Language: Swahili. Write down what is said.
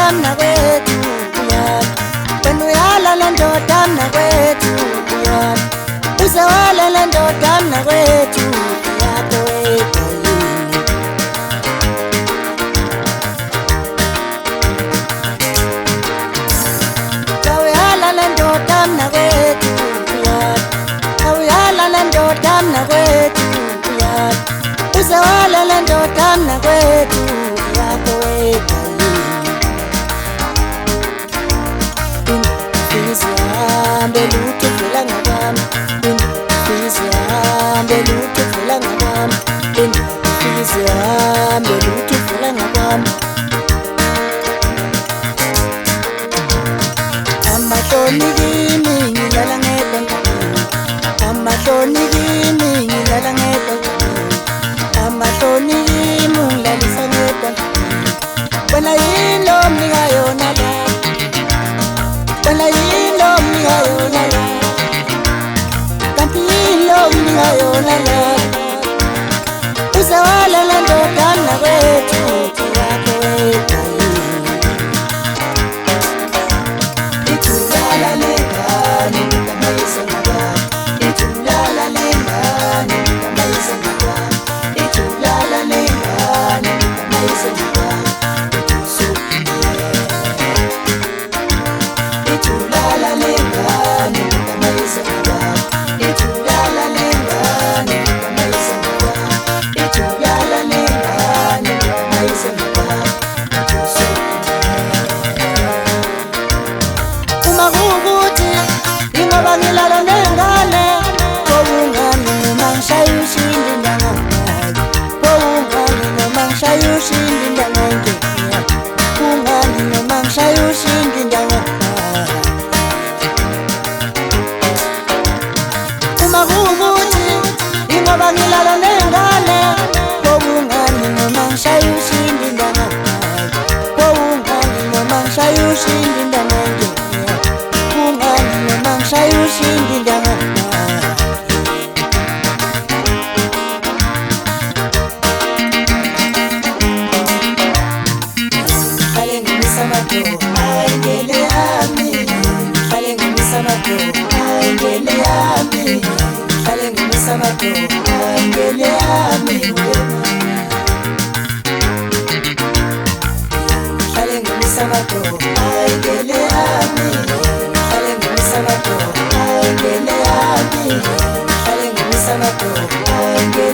mnakwethu uyaphi, wena uyalala ndoda mnakwethu uyaphi, uzewalala ndoda mnakwethu uyaphi weGalini. Kawuyalala ndoda mnakwethu uyaphi, kawuyalala ndoda mnakwethu uyaphi, uzewalala ndoda mnakwethu uyaphi weGalini. Fizihambe lutho vela ngabami, fizihambe lutho vela ngabami, fizihambe lutho vela ngabami. Amahloni kimi ngilala ngedwa, amahloni kimi ngilala ngedwa, amahloni kimi ungilalisa ngedwa. Wena yini lo mnika yona la, wena yini lo mnika yona la, kanti yini lo mnika yona la, uzewalala ndoda mnakwethu uyaphi weGalini. Ithulala lengane kamayise ngabami, ithulala lengane kamayise ngabami, ithulala lengane kamayise ngabami. Ithulala lengane kamayise ngabami, ithulala lengane kamayise ngabami, ithulala lengane kamayise ngabami. Uma kuwukuthi ingoba ngilala nengane, kowungani noma ngishaya ushindi ndangamazi, kowungani noma ngishaya ushindi ndangangena, kungani noma ngishaya ushindi ndangamazi. Uma kuwukuthi ingoba ngilala nengane, kowungani noma ngishaya ushindi ndangamazi, kowungani noma ngishaya ushindi ndangangena, kungani noma ngishaya ushindi ndangamazi. Ngihlale ngimisa amagqoko ayingene yami, ngihlale ngimisa amagqoko ayingene yami, ngihlale ngimisa amagqoko ayingene yami, ngihlale ngimisa amagqoko ayingene yami, ngihlale ngimisa amagqoko ayingene yami, ngihlale ngimisa amagqoko ayingene